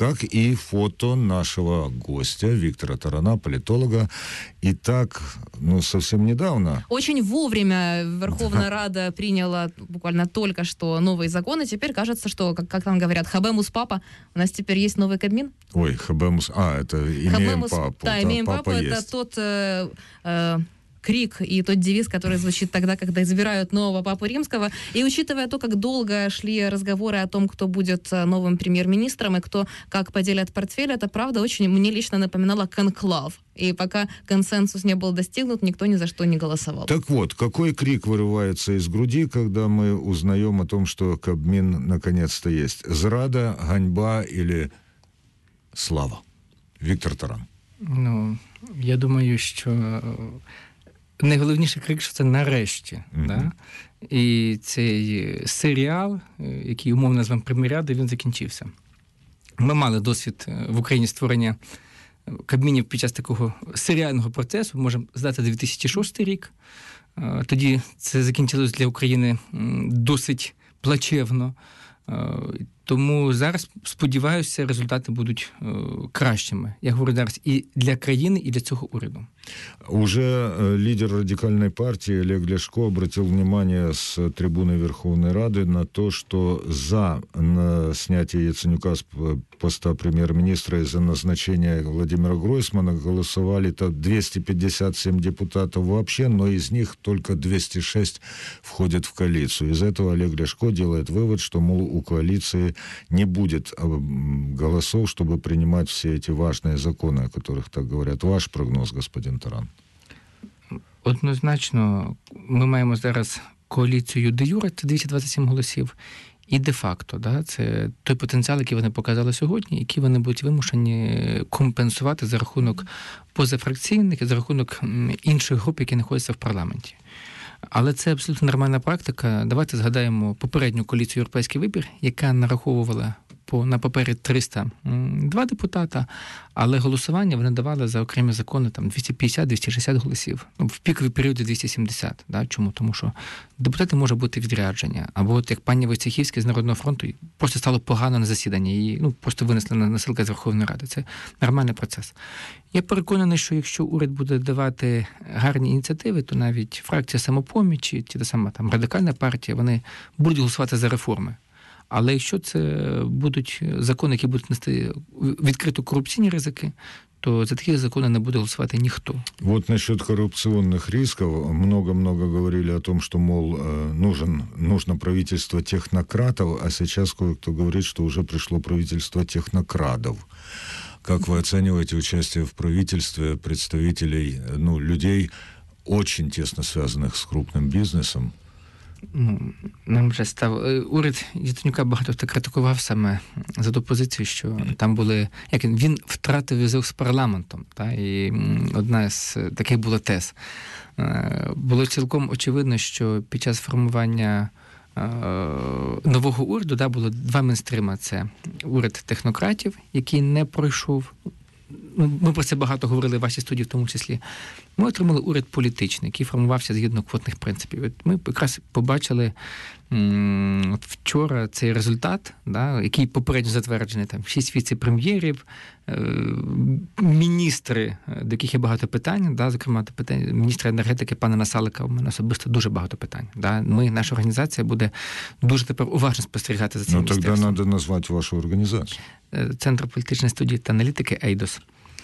как и фото нашего гостя Виктора Тарана, политолога. Итак, совсем недавно... Очень вовремя Верховная Рада приняла буквально только что новый закон, и теперь кажется, что, как там говорят, хабемус папа, у нас теперь есть новый Кабмин. Ой, хабемус... это имеем хабемус, папу. Да, имеем папу, это тот... крик и тот девиз, который звучит тогда, когда избирают нового папу римского. И учитывая то, как долго шли разговоры о том, кто будет новым премьер-министром и кто как поделят портфель, это, правда, очень мне лично напоминало конклав. И пока консенсус не был достигнут, никто ни за что не голосовал. Так вот, какой крик вырывается из груди, когда мы узнаем о том, что Кабмин наконец-то есть? Зрада, ганьба или слава? Виктор Таран. Я думаю, що найголовніший крик, що це нарешті. Да? І цей серіал, який умовно назвемо «Прем'єрада», він закінчився. Ми мали досвід в Україні створення Кабмінів під час такого серіального процесу, можемо здати 2006 рік. Тоді це закінчилось для України досить плачевно. Тому зараз, сподіваюся, результати будуть кращими. Я говорю зараз і для країни, і для цього уряду. Уже лидер радикальной партии Олег Ляшко обратил внимание с трибуны Верховной Рады на то, что за снятие Яценюка с поста премьер-министра и за назначение Владимира Гройсмана голосовали 257 депутатов вообще, но из них только 206 входят в коалицию. Из этого Олег Ляшко делает вывод, что, мол, у коалиции не будет голосов, чтобы принимать все эти важные законы, о которых так говорят. Ваш прогноз, господин Таран? Однозначно, ми маємо зараз коаліцію де-юре, це 227 голосів, і де-факто, да, це той потенціал, який вони показали сьогодні, який вони будуть вимушені компенсувати за рахунок позафракційних і за рахунок інших груп, які знаходяться в парламенті. Але це абсолютно нормальна практика. Давайте згадаємо попередню коаліцію «Європейський вибір», яка нараховувала на папері 302 депутата, але голосування вони давали за окремі закони 250-260 голосів. В пікові періоди 270. Да? Чому? Тому що депутати можуть бути відрядження. Або от як пані Войцехівська з Народного фронту просто стало погано на засідання. Її просто винесли на насилка з Верховної Ради. Це нормальний процес. Я переконаний, що якщо уряд буде давати гарні ініціативи, то навіть фракція «Самопоміч» чи та сама Радикальна партія, вони будуть голосувати за реформи. Але якщо це будуть закони, які будуть нести відкрито корупційні ризики, то за такие законы не будет голосовать никто. Вот насчет коррупционных рисков. Много-много говорили о том, что, мол, нужно правительство технократов, а сейчас кое-кто говорит, что уже пришло правительство технокрадов. Как вы оцениваете участие в правительстве представителей, людей, очень тесно связанных с крупным бизнесом? Нам вже уряд Яценюка багато хто критикував саме за ту позицію, що там були, він втратив зв'язок з парламентом, і одна з таких була тез. Було цілком очевидно, що під час формування нового уряду було два мейнстрима. Це уряд технократів, який не пройшов. Ми про це багато говорили в вашій студії в тому числі. Ми отримали уряд політичний, який формувався згідно квотних принципів. Ми якраз побачили вчора цей результат, який попередньо затверджений, 6 віце-прем'єрів, міністри, до яких є багато питань, зокрема, міністра енергетики пана Насалика, у мене особисто дуже багато питань. Наша організація буде дуже тепер уважно спостерігати за цим міністерством. Тоді треба назвати вашу організацію. Центр політичної студії та аналітики «Ейдос».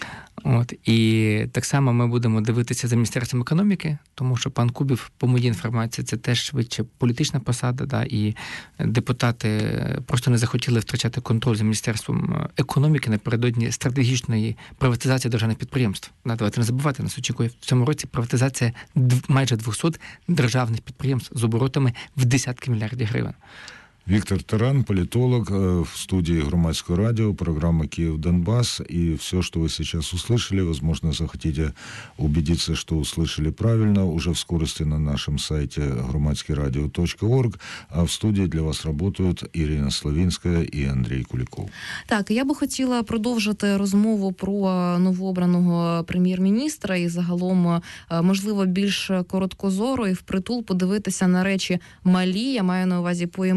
І так само ми будемо дивитися за Міністерством економіки, тому що пан Кубів, по моїй інформації, це теж швидше політична посада, і депутати просто не захотіли втрачати контроль за Міністерством економіки напередодні стратегічної приватизації державних підприємств. Давайте не забувати, нас очікує в цьому році приватизація майже 200 державних підприємств з оборотами в десятки мільярдів гривень. Виктор Таран, политолог, в студии Громадского радио, программа «Киев-Донбасс». И все, что вы сейчас услышали, возможно, захотите убедиться, что услышали правильно, уже в скорости на нашем сайте громадскийрадио.орг. А в студии для вас работают Ірина Славінська і Андрій Куліков. Так, я би хотіла продовжити розмову про новообраного прем'єр-міністра і загалом, можливо, більш короткозоро і впритул подивитися на речі малі, я маю на увазі поіменно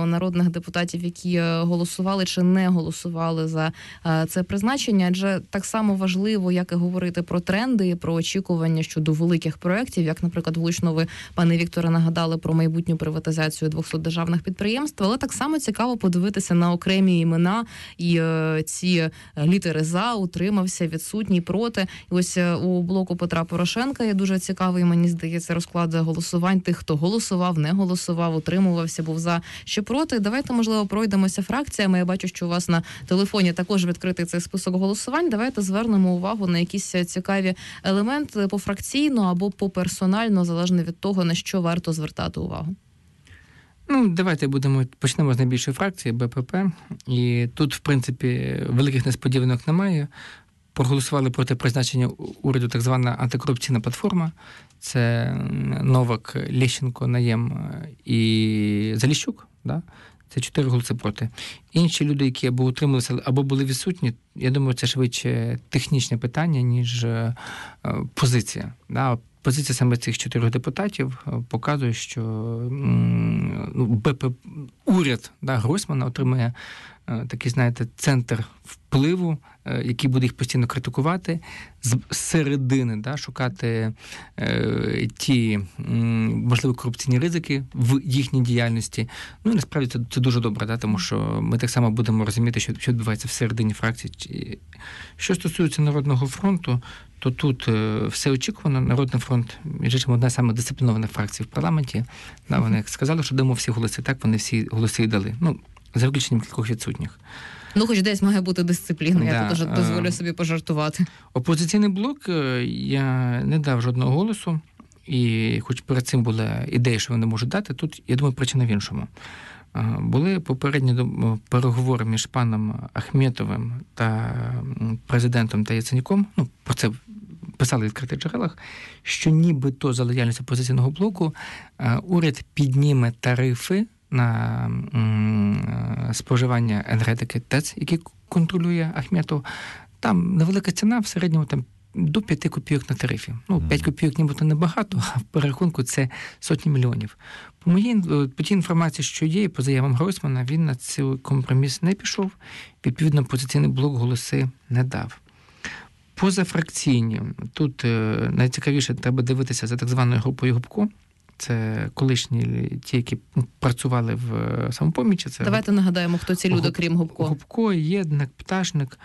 народних депутатів, які голосували чи не голосували за це призначення, адже так само важливо, як і говорити про тренди, про очікування щодо великих проєктів, як, наприклад, влучно ви, пане Вікторе, нагадали про майбутню приватизацію 200 державних підприємств, але так само цікаво подивитися на окремі імена і ці літери «за», «утримався», «відсутній», «проти». І ось у блоку Петра Порошенка є дуже цікавий, мені здається, розклад голосувань тих, хто голосував, не голосував, утримувався, був «за» чи «проти». Давайте, можливо, пройдемося фракціями. Я бачу, що у вас на телефоні також відкритий цей список голосувань. Давайте звернемо увагу на якісь цікаві елементи пофракційно або поперсонально, залежно від того, на що варто звертати увагу. Давайте почнемо з найбільшої фракції БПП. І тут, в принципі, великих несподіванок немає. Проголосували проти призначення уряду так звана антикорупційна платформа. Це Новак, Лещенко, Наєм і Заліщук. Да? Це 4 голоси проти. Інші люди, які або утрималися, або були відсутні, я думаю, це швидше технічне питання, ніж позиція. Да? Позиція саме цих 4 депутатів показує, що уряд Гройсмана отримує такий, знаєте, центр впливу, який буде їх постійно критикувати, з середини шукати ті, можливо, корупційні ризики в їхній діяльності. І насправді це дуже добре, тому що ми так само будемо розуміти, що відбувається всередині фракції. Що стосується Народного фронту, то тут все очікувано. Народний фронт, між іншим, одна з самих дисциплінованих фракцій в парламенті. Вони сказали, що дамо всі голоси, так вони всі голоси і дали. За виключенням кількох відсутніх. Хоч десь має бути дисципліна, я тут вже дозволю собі пожартувати. Опозиційний блок я не дав жодного голосу, і хоч перед цим була ідея, що вони можуть дати, тут, я думаю, причина в іншому. Були попередні переговори між паном Ахметовим та президентом та Яценюком, про це писали в відкритих джерелах, що нібито за лояльність опозиційного блоку уряд підніме тарифи на споживання енергетики ТЕЦ, які контролює Ахметов. Там невелика ціна, в середньому до 5 копійок на тарифі. 5 копійок нібито небагато, а в перерахунку це сотні мільйонів. По тій інформації, що є, і по заявам Гройсмана, він на цей компроміс не пішов, відповідно, опозиційний блок голоси не дав. Позафракційні. Тут найцікавіше треба дивитися за так званою групою Гопко. Це колишні ті, які працювали в «Самопомічі». Давайте нагадаємо, хто ці люди, крім Гопко. Гопко, Єднак, Пташник.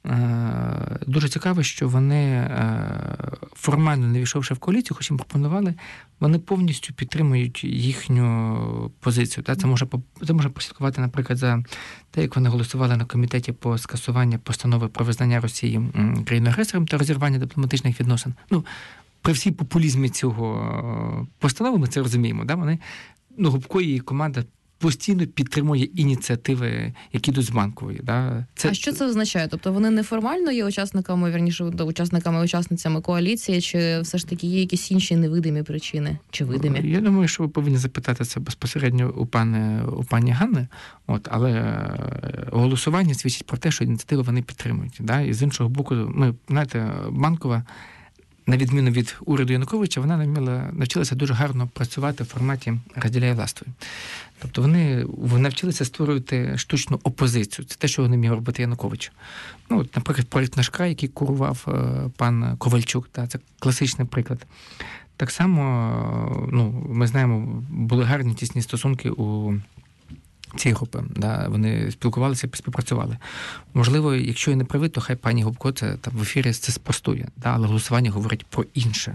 Дуже цікаво, що вони, формально не війшовши в коаліцію, хоч їм пропонували, вони повністю підтримують їхню позицію. Це можна прослідкувати, наприклад, за те, як вони голосували на комітеті по скасуванню постанови про визнання Росії країною-агресором та розірвання дипломатичних відносин. При всій популізмі цього постанови, ми це розуміємо, вони, Гопко і її команда постійно підтримує ініціативи, які йдуть з Банкової. А що це означає? Тобто вони неформально є учасниками, учасницями коаліції, чи все ж таки є якісь інші невидимі причини? Чи видимі? Я думаю, що ви повинні запитати це безпосередньо у пані Ганни, але голосування свідчить про те, що ініціативи вони підтримують. І з іншого боку, Банкова, на відміну від уряду Януковича, вона навчилася дуже гарно працювати в форматі «розділяй властвуй». Тобто вони навчилися створювати штучну опозицію. Це те, що не міг робити Янукович. Наприклад, проєкт «Наш край», який курував пан Ковальчук, це класичний приклад. Так само, ми знаємо, були гарні тісні стосунки у цієї групи. Вони спілкувалися, співпрацювали. Можливо, якщо я не правий, то хай пані Гопко це в ефірі це спростує, але голосування говорить про інше.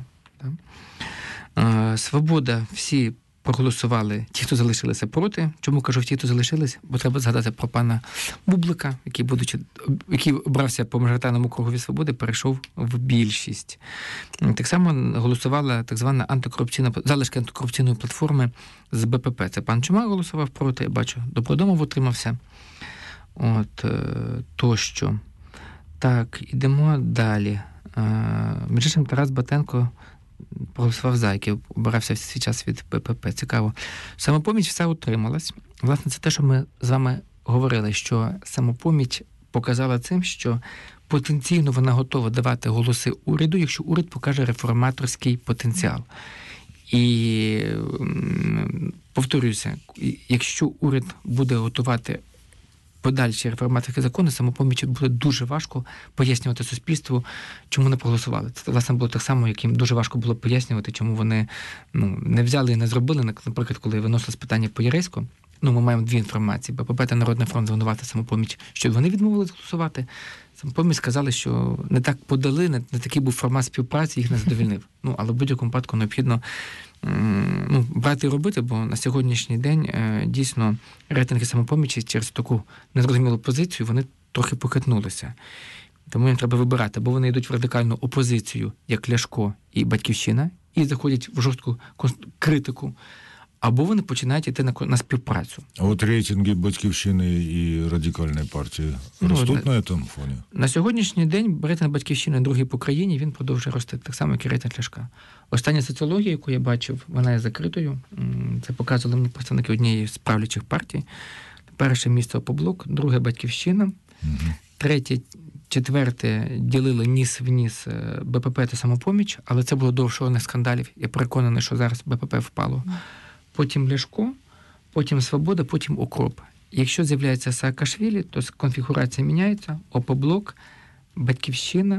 Свобода, всі проголосували, ті, хто залишилися проти. Чому кажу ті, хто залишились? Бо треба згадати про пана Бублика, який обрався по мажоритарному кругові Свободи, перейшов в більшість. Так само голосувала так звана залишки антикорупційної платформи з БПП. Це пан Чумак голосував проти, я бачу, Добродомов утримався. Тощо. Так, ідемо далі. Між іншим, Тарас Батенко проголосував за, який обирався в свій час від БПП. Цікаво. Самопоміч все утрималась. Власне, це те, що ми з вами говорили, що Самопоміч показала цим, що потенційно вона готова давати голоси уряду, якщо уряд покаже реформаторський потенціал. І повторююся, якщо уряд буде готувати подальші реформаторські закони, Самопомічі буде дуже важко пояснювати суспільству, чому не проголосували. Це, власне, було так само, як їм дуже важко було пояснювати, чому вони не взяли і не зробили. Наприклад, коли виносилось питання по Єреську, ми маємо дві інформації. БПП та Народний фронт звинуватили Самопоміч, що вони відмовились голосувати. Самопоміч сказали, що не так подали, не такий був формат співпраці, їх не задовольнив. Але в будь-якому випадку необхідно брати і робити, бо на сьогоднішній день дійсно рейтинги Самопомічі через таку незрозумілу позицію, вони трохи похитнулися. Тому їм треба вибирати, бо вони йдуть в радикальну опозицію, як Ляшко і Батьківщина, і заходять в жорстку критику, або вони починають йти на співпрацю. А от рейтинги Батьківщини і Радикальної партії ростуть на цьому фоні? На сьогоднішній день рейтинг Батьківщини другий по країні, він продовжує рости, так само, як і рейтинг Ляшка. Остання соціологія, яку я бачив, вона є закритою. Це показували мені представники однієї з правлячих партій. Перше місце Опоблок, друге Батьківщина, третє, четверте ділили ніс в ніс БПП та Самопоміч, але це було до офшорних скандалів. Я переконаний, що зараз БПП впало. Потім Ляшко, потім Свобода, потім Укроп. Якщо з'являється Саакашвілі, то конфігурація міняється. Опоблок, Батьківщина,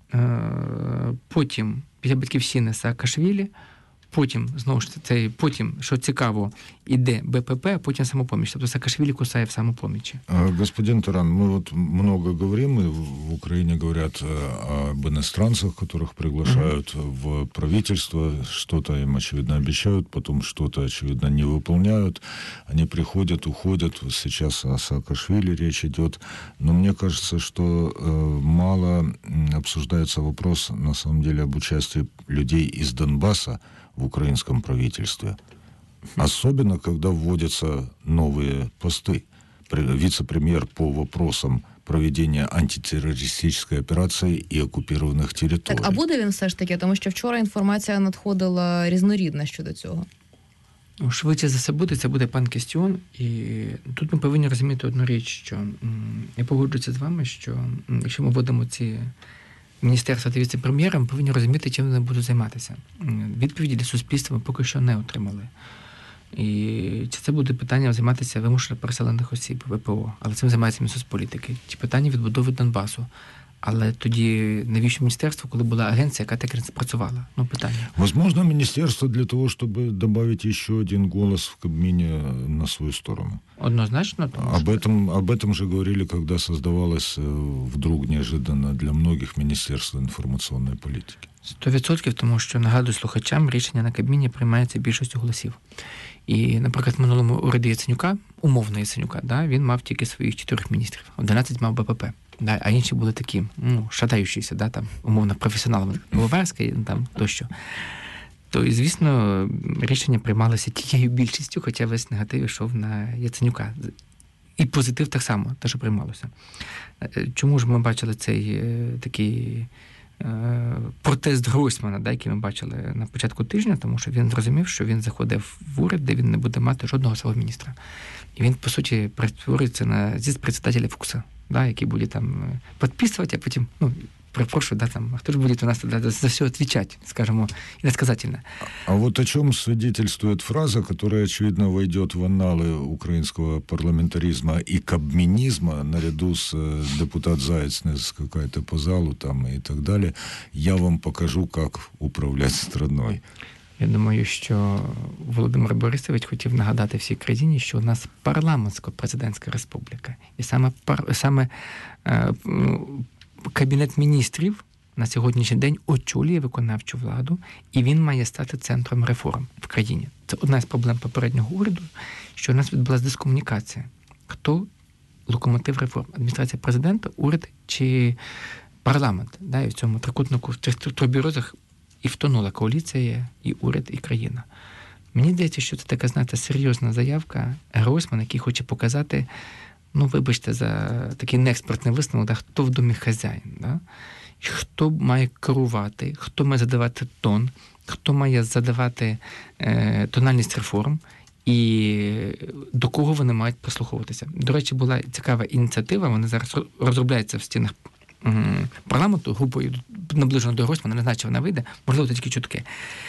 потім після Батьківщини Саакашвілі, потім, знову ж потім, що цікаво, іде БПП, а потім Самопоміч. Тобто Саакашвілі кусає в Самопомічі. Господин Таран, мы много говорим, и в Украине говорят об иностранцах, которых приглашают в правительство, что-то им, очевидно, обещают, потом что-то, очевидно, не выполняют. Они приходят, уходят. Сейчас о Саакашвили речь идет. Но мне кажется, что мало обсуждается вопрос, на самом деле, об участии людей из Донбасса в украинском правительстве. Особенно, когда вводятся новые посты. Вице-премьер по вопросам проведення антитерористичної операції і окупованих територій. Так, а буде він все ж таки? Тому що вчора інформація надходила різнорідна щодо цього. Швидше за все буде, це буде пан Кістіон. І тут ми повинні розуміти одну річ, що я погоджуюся з вами, що якщо ми вводимо ці міністерства та віце-прем'єра, ми повинні розуміти, чим вони будуть займатися. Відповіді для суспільства ми поки що не отримали. І чи це буде питання займатися вимушено переселених осіб, ВПО, але цим займається Мінсоцполітики, чи питання відбудови Донбасу. Але тоді навіщо міністерство, коли була агенція, яка так і не спрацювала? Питання. Возможно, міністерство для того, щоб додати ще один голос в Кабміні на свою сторону. Однозначно. Об этом же говорили, когда создавалось вдруг неожиданно для многих Міністерство інформаційної політики. 100%, тому що, нагадую слухачам, рішення на Кабміні приймається більшістю голосів. І, наприклад, в минулому уряді Яценюка, умовно Яценюка, він мав тільки своїх 4 міністрів, 11 мав БПП. А інші були такі, шатаючіся, там, умовно, професіоналами, Головерський, тощо. То, і, звісно, рішення приймалося тією більшістю, хоча весь негатив йшов на Яценюка. І позитив так само, те, що приймалося. Чому ж ми бачили цей такий протест Гройсмана, який ми бачили на початку тижня, тому що він зрозумів, що він заходив в уряд, де він не буде мати жодного свого міністра. І він, по суті, перетворюється на председателя Фукса, який буде там підписувати, а потім, перепрошую, а хто ж буде у нас за все відповідати, скажімо, іносказательно. А вот о чем свидетельствует фраза, которая, очевидно, войдет в анналы украинского парламентаризма и кабминизма, наряду с депутат Заяц какая-то по залу там и так далее. Я вам покажу, как управлять страной. Я думаю, що Володимир Борисович хотів нагадати всій країні, що у нас парламентсько-президентська республіка. І саме Кабінет міністрів на сьогоднішній день очолює виконавчу владу, і він має стати центром реформ в країні. Це одна з проблем попереднього уряду, що у нас відбулася дискомунікація. Хто локомотив реформ? Адміністрація президента, уряд чи парламент? І в цьому трикутнику, в трьохбірозах і втонула коаліція, і уряд, і країна. Мені здається, що це така, серйозна заявка Гройсмана, який хоче показати, вибачте за такий неекспертний висновок, хто в домі хазяїн, хто має керувати, хто має задавати тон, хто має задавати тональність реформ і до кого вони мають прислуховуватися. До речі, була цікава ініціатива, вона зараз розробляється в стінах парламенту групою наближено до Гройсмана, не знаю, чи вона вийде, можливо, це тільки чутки.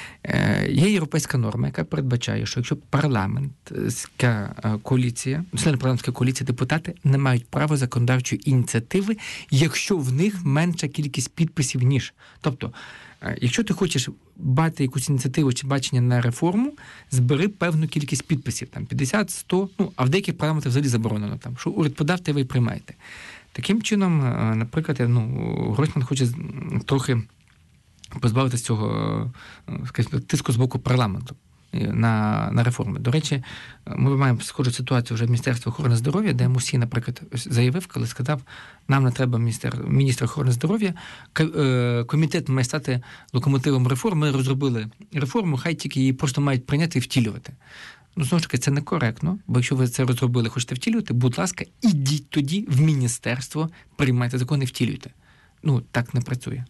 Є європейська норма, яка передбачає, що якщо парламентська коаліція, члени парламентської коаліції, депутати не мають права законодавчої ініціативи, якщо в них менша кількість підписів, ніж. Тобто, якщо ти хочеш бати якусь ініціативу чи бачення на реформу, збери певну кількість підписів, там 50, 100, а в деяких парламентах взагалі заборонено, там, що уряд подав, те ви і приймаєте. Таким чином, наприклад, Гройсман хоче трохи позбавитися цього, скажімо, тиску з боку парламенту на реформи. До речі, ми маємо схожу ситуацію вже в Міністерстві охорони здоров'я, де Мусій, наприклад, заявив, коли сказав, нам не треба міністра охорони здоров'я, комітет має стати локомотивом реформ, ми розробили реформу, хай тільки її просто мають прийняти і втілювати. Знову ж таки, це некоректно, бо якщо ви це розробили, хочете втілювати, будь ласка, ідіть тоді в міністерство, приймайте закони, втілюйте. Так не працює.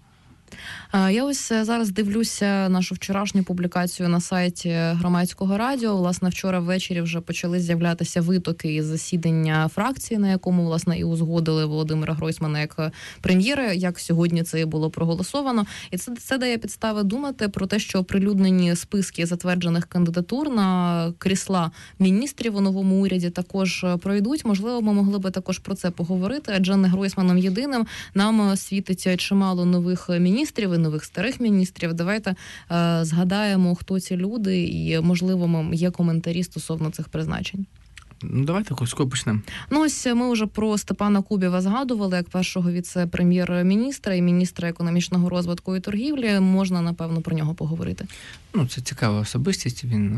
Я ось зараз дивлюся нашу вчорашню публікацію на сайті Громадського радіо. Власне, вчора ввечері вже почали з'являтися витоки із засідання фракції, на якому, власне, і узгодили Володимира Гройсмана як прем'єра, як сьогодні це було проголосовано. І це дає підстави думати про те, що оприлюднені списки затверджених кандидатур на крісла міністрів у новому уряді також пройдуть. Можливо, ми могли би також про це поговорити, адже не Гройсманом єдиним нам світить чимало нових міністрів і нових старих міністрів. Давайте згадаємо, хто ці люди, і, можливо, є коментарі стосовно цих призначень. Давайте Ковського почнемо. Ось ми вже про Степана Кубіва згадували як першого віце-прем'єр-міністра і міністра економічного розвитку і торгівлі. Можна, напевно, про нього поговорити. Це цікава особистість. Він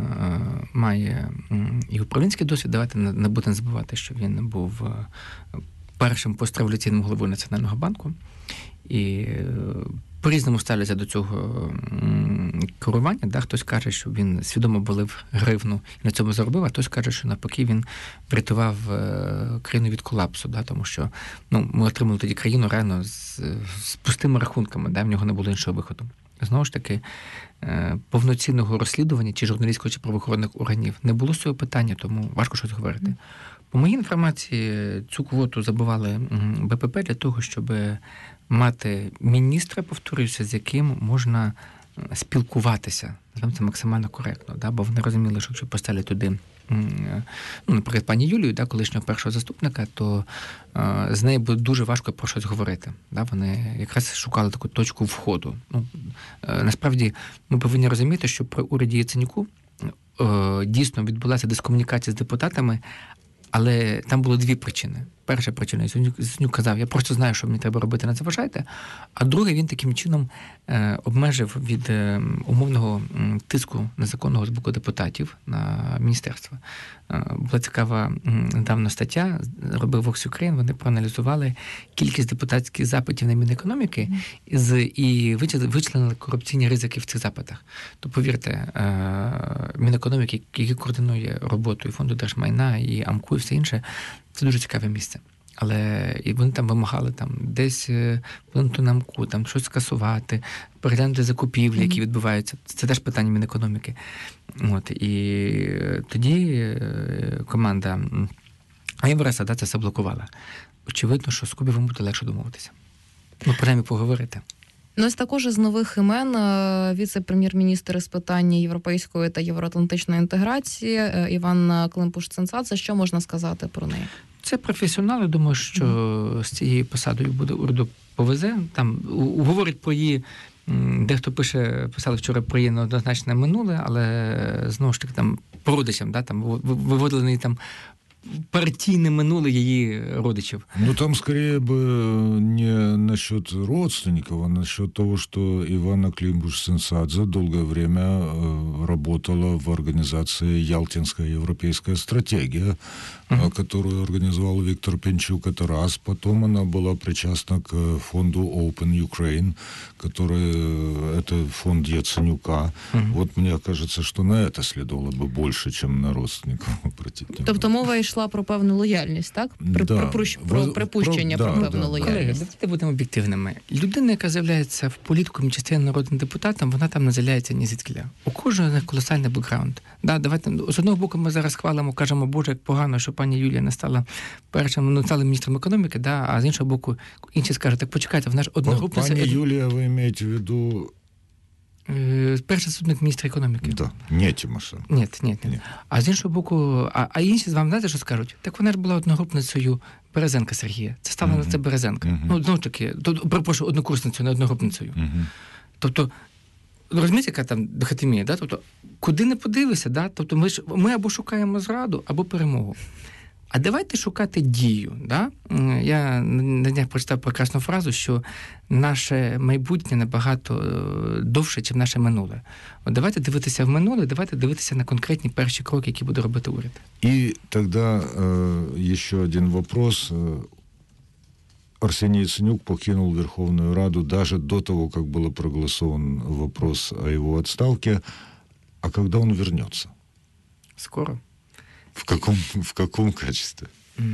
має і управлінський досвід. Давайте не будемо забувати, що він був першим постреволюційним головою Національного банку. І по-різному ставляться до цього керування. Да? Хтось каже, що він свідомо болив гривну і на цьому заробив, а хтось каже, що навпаки він врятував країну від колапсу, да? Тому що ми отримали тоді країну реально з пустими рахунками, да? В нього не було іншого виходу. Знову ж таки, повноцінного розслідування чи журналістського, чи правоохоронних органів не було з цього питання, тому важко щось говорити. По моїй інформації, цю квоту забивали БПП для того, щоб мати міністра, повторююся, з яким можна спілкуватися. Це максимально коректно, да? Бо вони розуміли, що якщо поставлять туди, наприклад, пані Юлію, да, колишнього першого заступника, то з нею буде дуже важко про щось говорити. Да? Вони якраз шукали таку точку входу. Насправді, ми повинні розуміти, що при уряді Яценюку дійсно відбулася дискомунікація з депутатами, але там було дві причини. Перша причина, Яценюк казав, я просто знаю, що мені треба робити, не заважайте. А друге, він таким чином обмежив від умовного тиску незаконного з боку депутатів на міністерство. Була цікава недавно стаття, робив Vox Ukraine, вони проаналізували кількість депутатських запитів на Мінекономіки і вичленили корупційні ризики в цих запитах. То, повірте, Мінекономіки, який координує роботу і Фонду держмайна, і АМКУ, і все інше, це дуже цікаве місце. Але і вони там вимагали десь вплинути на АМКУ, щось скасувати, переглянути закупівлі, які відбуваються. Це теж питання Мінекономіки. І тоді команда Айвареса це все блокувала. Очевидно, що з Кубівим буде легше домовитися. Принаймні поговорити. Ось також із нових імен віце-прем'єр-міністр з питання європейської та євроатлантичної інтеграції Іван Климпуш-Цинцадзе. Що можна сказати про неї? Це професіонал, думаю, що з цією посадою буде уряду повезе. Там говорить про її, дехто писали вчора про її неоднозначне минуле, але знову ж таки там по родичам, виводили неї партийное минулое її родичів. Там скорее бы не насчет родственников, а насчет того, что Ивана Климпуш-Цинцадзе долгое время работала в организации «Ялтинская европейская стратегия», которую организовал Виктор Пенчук, это раз. Потом она была причастна к фонду Open Ukraine, это фонд Яценюка. Мне кажется, что на это следовало бы больше, чем на родственников обратить внимание. Тобто мова йшла про певну лояльність, так? Про припущення про певну лояльність. Давайте будемо об'єктивними. Людина, яка з'являється в політику частиною народним депутатом, вона там не з'являється ні звідкіля. У кожного з них колосальний бекграунд. Да, давайте, з одного боку ми зараз хвалимо, кажемо, боже, як погано, що пані Юлія не стала стала міністром економіки, да, а з іншого боку, інші скажуть, так почекайте, вона ж одногрупниця. Пані Юлія, ви маєте в виду... Перший заступник міністра економіки. Да. Не Тимошенко. Ні. А з іншого боку, а інші з вам знаєте, що скажуть? Так вона ж була одногрупницею Березенка Сергія. Це стала на це Березенка. Ну, знову ж таки, перепрошую, однокурсницею, не одногрупницею. Тобто, розумієте, яка там дихотемія, да? Тобто, куди не подивися, да? Тобто ми або шукаємо зраду, або перемогу. А давайте шукати дію. Да? Я на днях прочитав прекрасну фразу, що наше майбутнє набагато довше, ніж наше минуле. От давайте дивитися в минуле, давайте дивитися на конкретні перші кроки, які буде робити уряд. И тогда еще один вопрос. Арсений Яценюк покинул Верховную Раду даже до того, как был проголосован вопрос о его отставке. А когда он вернется? Скоро. В каком качестве?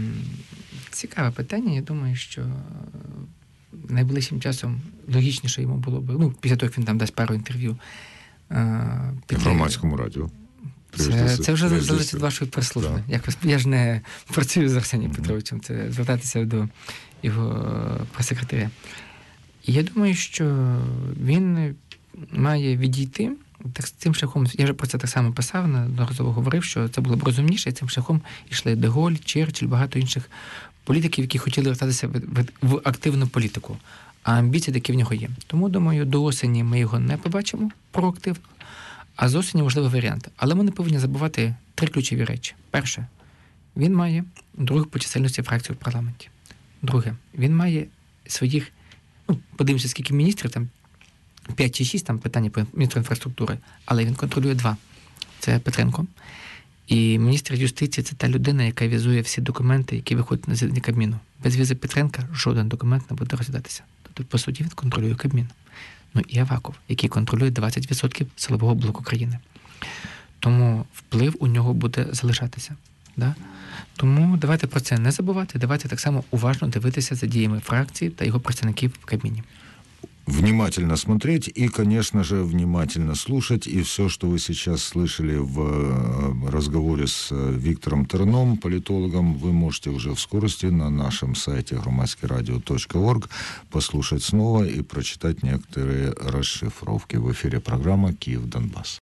Цікаве питання. Я думаю, що найближчим часом логічніше йому було б, після того, як він там дасть пару інтерв'ю. В громадському радіо. Це вже залежить від вашої прислужби. Да. Я ж не працюю з Арсенієм Петровичем, це звертатися до його прес-секретаря. І я думаю, що він має відійти тим шляхом, я вже про це так само писав, неодноразово говорив, що це було б розумніше, і цим шляхом йшли Де Голь, Черчилль, багато інших політиків, які хотіли вертатися в активну політику. А амбіції такі в нього є. Тому, думаю, до осені ми його не побачимо проактивно, а з осені можливий варіант. Але ми не повинні забувати 3 ключові речі. Перше, він має другу по чисельності фракцію в парламенті. Друге, він має своїх, подивимося, скільки міністрів, там 5 чи 6, там питання по міністру інфраструктури, але він контролює 2. Це Петренко. І міністр юстиції – це та людина, яка візує всі документи, які виходять на засідання Кабміну. Без візи Петренка жоден документ не буде розглядатися. Тобто, по суті, він контролює Кабмін. І Аваков, який контролює 20% силового блоку країни. Тому вплив у нього буде залишатися. Да? Тому давайте про це не забувати, давайте так само уважно дивитися за діями фракції та його представників в Кабміні. Внимательно смотреть и, конечно же, внимательно слушать. И все, что вы сейчас слышали в разговоре с Виктором Терном, политологом, вы можете уже в скорости на нашем сайте громадскийрадио.орг послушать снова и прочитать некоторые расшифровки. В эфире программа «Киев-Донбасс».